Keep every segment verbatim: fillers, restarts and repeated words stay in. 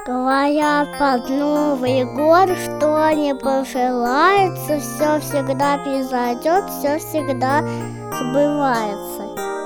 Говорят под Новый год, что не пожелается, все всегда произойдет, все всегда сбывается.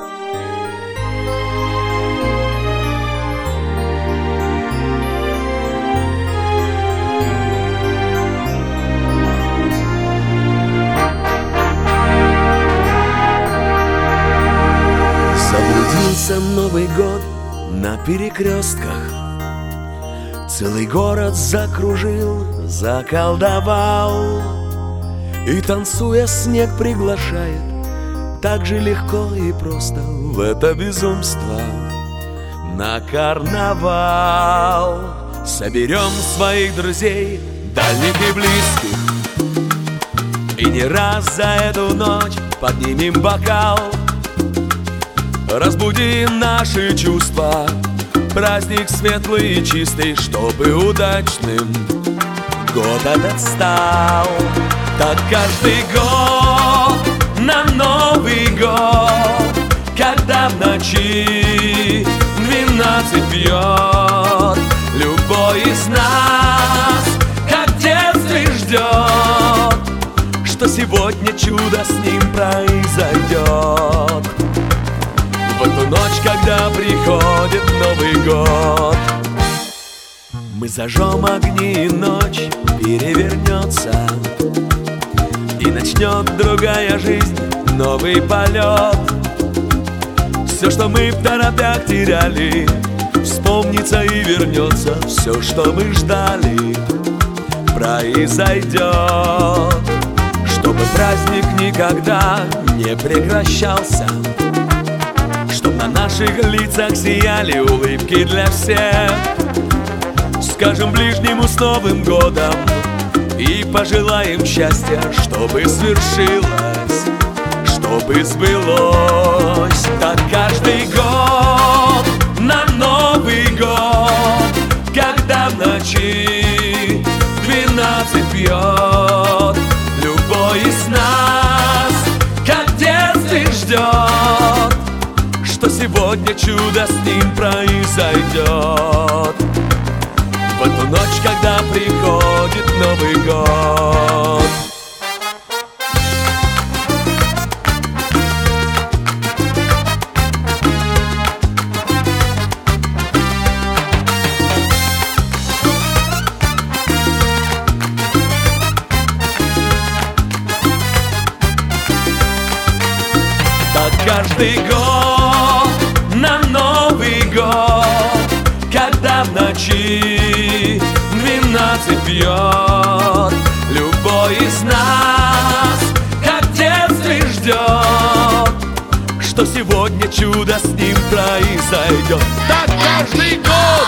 Заблудился Новый год на перекрестках, целый город закружил, заколдовал. И танцуя снег приглашает так же легко и просто в это безумство на карнавал. Соберем своих друзей, дальних и близких, и не раз за эту ночь поднимем бокал. Разбудим наши чувства, праздник светлый и чистый, чтобы удачным год этот стал. Так каждый год на Новый год, когда в ночи двенадцать бьет, любой из нас, как в детстве, ждет, что сегодня чудо с ним произойдет. В эту ночь, когда приходит Новый год, мы зажжем огни, и ночь перевернется, и начнет другая жизнь, новый полет. Все, что мы в торопях теряли, вспомнится и вернется. Все, что мы ждали, произойдет. Чтобы праздник никогда не прекращался, чтоб на наших лицах сияли улыбки для всех. Скажем ближнему с Новым годом и пожелаем счастья, чтобы свершилось, чтобы сбылось. Так каждый год на Новый год, когда в ночи двенадцать бьет, любой из нас, как в детстве, ждет, что сегодня чудо с ним произойдет. В эту ночь, когда приходит Новый год. Так каждый год на Новый год, когда в ночи двенадцать бьет, любой из нас, как в детстве, ждет, что сегодня чудо с ним произойдет. Так каждый год